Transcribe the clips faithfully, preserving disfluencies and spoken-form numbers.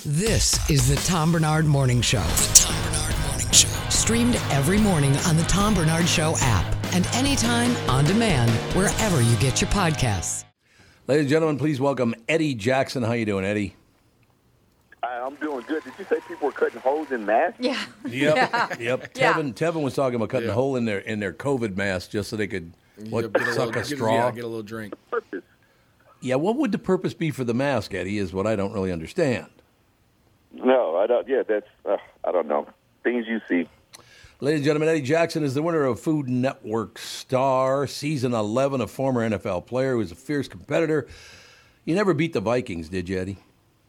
This is the Tom Bernard Morning Show. The Tom Bernard Morning Show. Streamed every morning on the Tom Bernard Show app and anytime on demand wherever you get your podcasts. Ladies and gentlemen, please welcome Eddie Jackson. How you doing, Eddie? I'm doing good. Did you say people were cutting holes in masks? Yeah. Yep. Yeah. Yep. Yeah. Tevin, Tevin was talking about cutting Yeah. a hole in their in their COVID mask just so they could what, Yeah, get a suck little- a get- straw. Yeah, get a little drink. Purpose. Yeah, what would the purpose be for the mask, Eddie, is what I don't really understand. No, I don't. Yeah, that's. Uh, I don't know. Things you see. Ladies and gentlemen, Eddie Jackson is the winner of Food Network Star, Season eleven, a former N F L player who was a fierce competitor. You never beat the Vikings, did you, Eddie?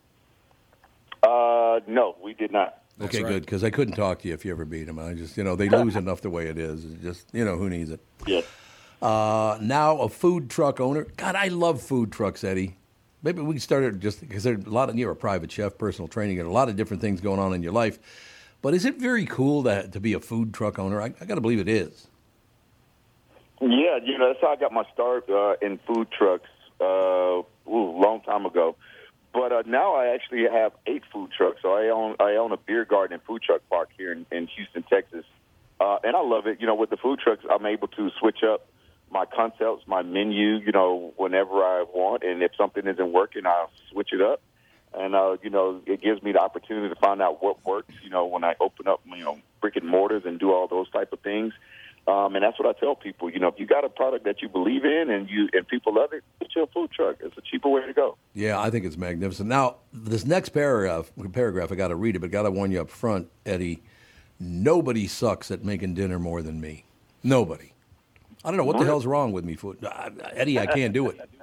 Uh, no, we did not. Okay, right. good, because I couldn't talk to you if you ever beat them. I just, you know, they lose enough the way it is. It's just, you know, who needs it? Yes. Uh, now a food truck owner. God, I love food trucks, Eddie. Maybe we can start it just because there's a lot of, you're a private chef, personal training, and a lot of different things going on in your life. But is it very cool to, to be a food truck owner? I, I got to believe it is. Yeah, you know that's how I got my start uh, in food trucks uh, ooh, a long time ago. But uh, now I actually have eight food trucks. So I own I own a beer garden and food truck park here in, in Houston, Texas, uh, and I love it. You know, with the food trucks, I'm able to switch up my concepts, my menu, you know, whenever I want. And if something isn't working, I'll switch it up. And, uh, you know, it gives me the opportunity to find out what works, you know, when I open up, you know, brick and mortars and do all those type of things. Um, and that's what I tell people. You know, if you got a product that you believe in and you and people love it, get your food truck. It's a cheaper way to go. Yeah, I think it's magnificent. Now, this next paragraph, paragraph I got to read it, but got to warn you up front, Eddie, nobody sucks at making dinner more than me. Nobody. I don't know what the hell's wrong with me, food. Uh, Eddie, I can't do it.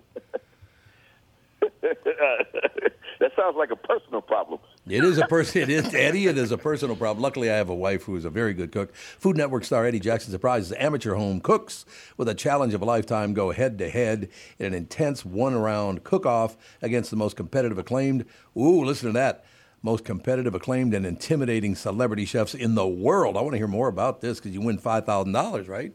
That sounds like a personal problem. It is a person. It is Eddie. It is a personal problem. Luckily, I have a wife who is a very good cook. Food Network star Eddie Jackson surprises amateur home cooks with a challenge of a lifetime. Go head to head in an intense one-round cook-off against the most competitive, acclaimed. Ooh, listen to that. Most competitive, acclaimed, and intimidating celebrity chefs in the world. I want to hear more about this because you win five thousand dollars, right?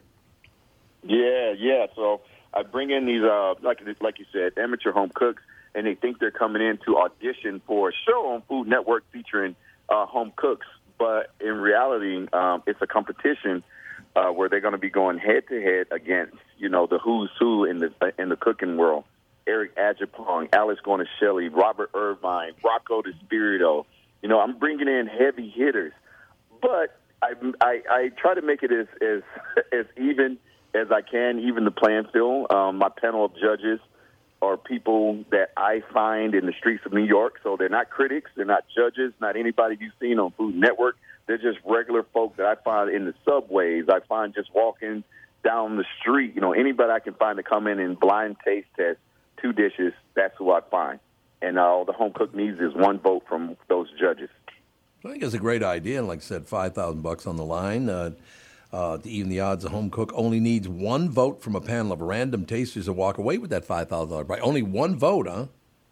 Yeah, yeah. So I bring in these, uh, like like you said, amateur home cooks, and they think they're coming in to audition for a show on Food Network featuring uh, home cooks. But in reality, um, it's a competition uh, where they're going to be going head to head against, you know, the who's who in the in the cooking world. Eric Ajapong, Alex Guarnaschelli, Robert Irvine, Rocco DiSpirito. You know, I'm bringing in heavy hitters, but I I, I try to make it as as as even as I can, even the playing field. Um, my panel of judges are people that I find in the streets of New York. So they're not critics, they're not judges, not anybody you've seen on Food Network. They're just regular folk that I find in the subways. I find just walking down the street. You know, anybody I can find to come in and blind taste test two dishes, that's who I find. And uh, all the home cook needs is one vote from those judges. I think it's a great idea. And like I said, five thousand bucks on the line. Uh, Uh, to even the odds, a home cook only needs one vote from a panel of random tasters to walk away with that five thousand dollars prize. Only one vote, huh?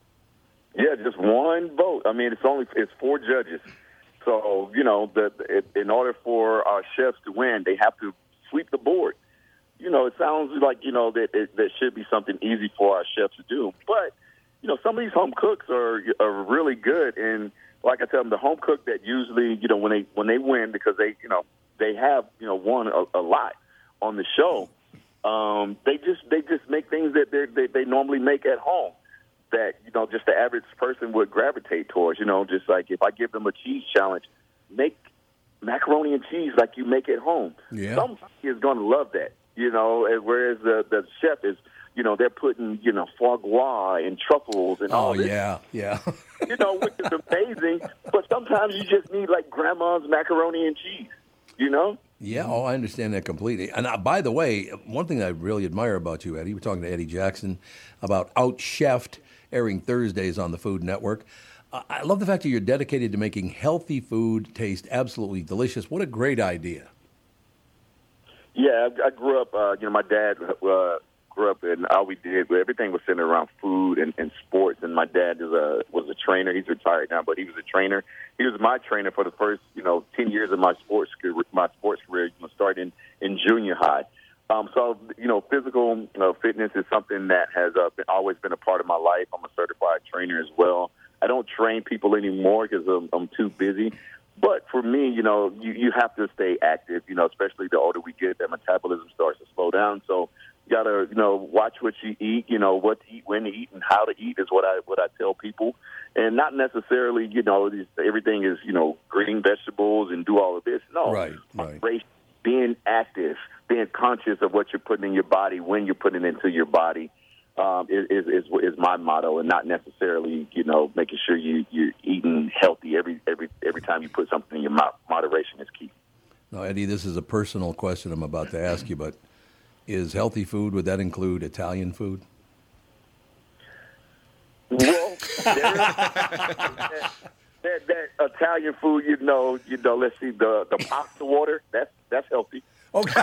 Yeah, just one vote. I mean, it's only it's four judges. So, you know, the, it, in order for our chefs to win, they have to sweep the board. You know, it sounds like, you know, that it, that should be something easy for our chefs to do. But, you know, some of these home cooks are are really good. And like I tell them, the home cook that usually, you know, when they when they win because they, you know, they have, you know, won a, a lot on the show. Um, they just they just make things that they they normally make at home that, you know, just the average person would gravitate towards. You know, just like if I give them a cheese challenge, make macaroni and cheese like you make at home. Yeah. Somebody is going to love that, you know, and whereas the, the chef is, you know, they're putting, you know, foie gras and truffles and all Oh, this. yeah, yeah. You know, which is amazing. But sometimes you just need, like, grandma's macaroni and cheese. You know? Yeah, oh, I understand that completely. And uh, by the way, one thing I really admire about you, Eddie, we're talking to Eddie Jackson about Out Chefed, airing Thursdays on the Food Network. Uh, I love the fact that you're dedicated to making healthy food taste absolutely delicious. What a great idea. Yeah, I, I grew up, uh, you know, my dad uh, grew up and all we did, everything was centered around food and, and sports. And my dad is a, was a trainer. He's retired now, but he was a trainer. He was my trainer for the first, you know, ten years of my sports career, my sports career, you know, starting in junior high. Um, so, you know, physical you know, fitness is something that has uh, been, always been a part of my life. I'm a certified trainer as well. I don't train people anymore because I'm, I'm too busy. But for me, you know, you, you have to stay active, you know, especially the older we get, that metabolism starts to slow down. So you got to, you know, watch what you eat, you know, what to eat, when to eat, and how to eat is what I what I tell people. And not necessarily, you know, everything is, you know, green vegetables and do all of this. No. Right, right. Being active, being conscious of what you're putting in your body, when you're putting it into your body. Um, is, is is my motto, and not necessarily, you know, making sure you you're eating healthy every every every time you put something in your mouth. Moderation is key. Now, Eddie, this is a personal question I'm about to ask you, but is healthy food, would that include Italian food? Well, there, that, that, that Italian food, you know, you know. Let's see, the the pasta water. That's that's healthy. Okay.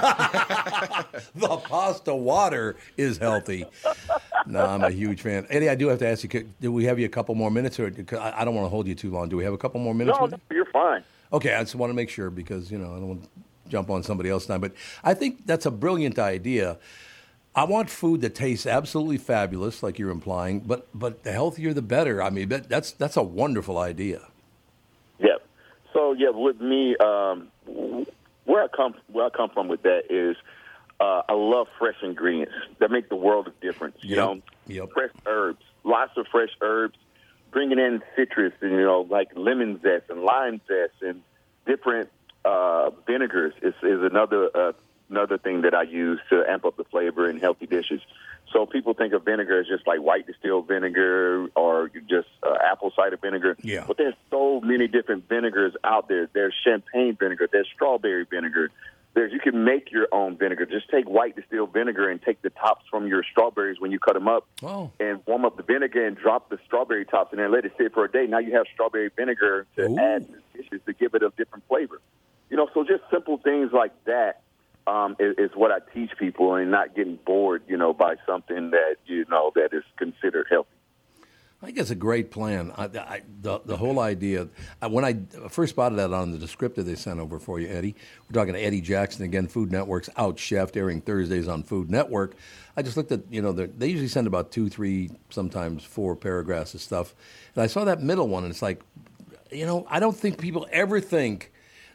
The pasta water is healthy. No, I'm a huge fan. Eddie, I do have to ask you, do we have you a couple more minutes? Or I don't want to hold you too long. Do we have a couple more minutes? No, with no, you? You're fine. Okay, I just want to make sure because, you know, I don't want to jump on somebody else's time. But I think that's a brilliant idea. I want food that tastes absolutely fabulous, like you're implying, but but the healthier the better. I mean, that, that's that's a wonderful idea. Yeah. So, yeah, with me, um, where I come where I come from with that is uh, I love fresh ingredients that make the world of difference. You Yep. know, Yep. fresh herbs, lots of fresh herbs, bringing in citrus and, you know, like lemon zest and lime zest and different uh, vinegars is, is another uh, another thing that I use to amp up the flavor in healthy dishes. So people think of vinegar as just like white distilled vinegar or just uh, apple cider vinegar. Yeah. But there's so many different vinegars out there. There's champagne vinegar. There's strawberry vinegar. There's you can make your own vinegar. Just take white distilled vinegar and take the tops from your strawberries when you cut them up Oh. and warm up the vinegar and drop the strawberry tops in there and let it sit for a day. Now you have strawberry vinegar to Ooh. add to the dishes to give it a different flavor. You know, so just simple things like that. Um, is, is what I teach people, and not getting bored, you know, by something that, you know, that is considered healthy. I think it's a great plan. I, I, the, the whole idea, I, when I first spotted that on the descriptor they sent over for you, Eddie, we're talking to Eddie Jackson, again, Food Network's Out Chef, airing Thursdays on Food Network. I just looked at, you know, they usually send about two, three, sometimes four paragraphs of stuff. And I saw that middle one, and it's like, you know, I don't think people ever think,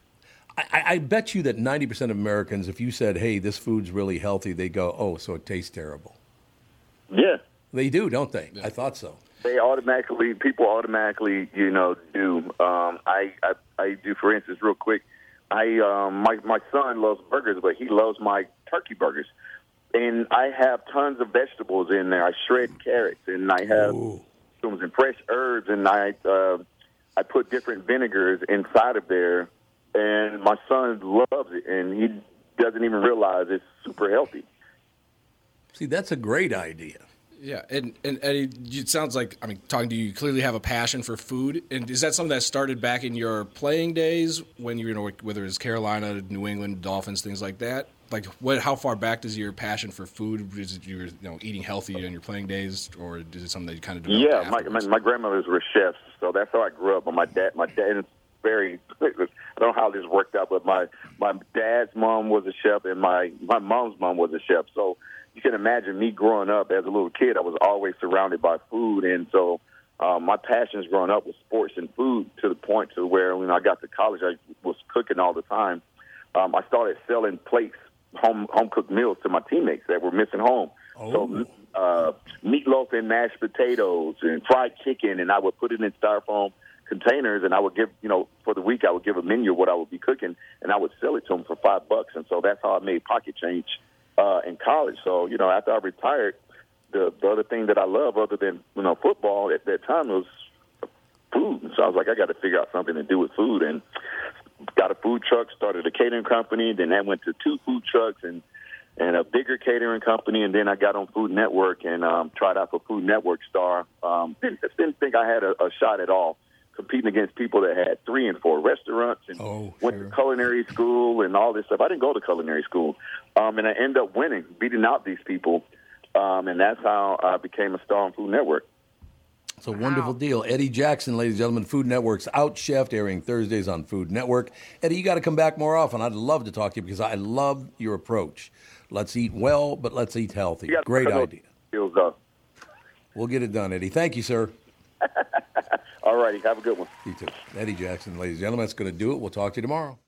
I, I bet you that ninety percent of Americans, if you said, hey, this food's really healthy, they go, oh, so it tastes terrible. Yeah. They do, don't they? Yeah. I thought so. They automatically, people automatically, you know, do. Um, I, I, I do, for instance, real quick, I, um, my, my son loves burgers, but he loves my turkey burgers. And I have tons of vegetables in there. I shred carrots, and I have some fresh herbs, and I, uh, I put different vinegars inside of there. And my son loves it, and he doesn't even realize it's super healthy. See, that's a great idea. Yeah, and, and Eddie, it sounds like, I mean, talking to you, you clearly have a passion for food. And is that something that started back in your playing days when you were, you know, whether it's Carolina, New England, Dolphins, things like that? Like, what? How far back does your passion for food, is it you were, you know, eating healthy in your playing days, or is it something that you kind of developed Yeah, my, my, my grandmothers were chefs, so that's how I grew up. But my dad, my dad is very, I don't know how this worked out, but my, my dad's mom was a chef, and my, my mom's mom was a chef. So you can imagine me growing up as a little kid, I was always surrounded by food. And so um, my passions growing up was sports and food, to the point to where when I got to college, I was cooking all the time. Um, I started selling plates, home home cooked meals to my teammates that were missing home. Oh. So uh, meatloaf and mashed potatoes and fried chicken, and I would put it in styrofoam containers, and I would give, you know, for the week I would give a menu of what I would be cooking, and I would sell it to them for five bucks. And so that's how I made pocket change uh, in college. So, you know, after I retired, the, the other thing that I love other than, you know, football at that time was food. And so I was like, I got to figure out something to do with food, and got a food truck, started a catering company, then that went to two food trucks and, and a bigger catering company, and then I got on Food Network and um, tried out for Food Network Star. Um, didn't, didn't think I had a, a shot at all, competing against people that had three and four restaurants and oh, went sure. to culinary school and all this stuff. I didn't go to culinary school, um, and I ended up winning, beating out these people, um, and that's how I became a star on Food Network. It's a wonderful wow. deal. Eddie Jackson, ladies and gentlemen, Food Network's Out Chef, airing Thursdays on Food Network. Eddie, you got to come back more often. I'd love to talk to you because I love your approach. Let's eat well, but let's eat healthy. Great idea. We'll get it done, Eddie. Thank you, sir. All righty. Have a good one. You too. Eddie Jackson, ladies and gentlemen, that's going to do it. We'll talk to you tomorrow.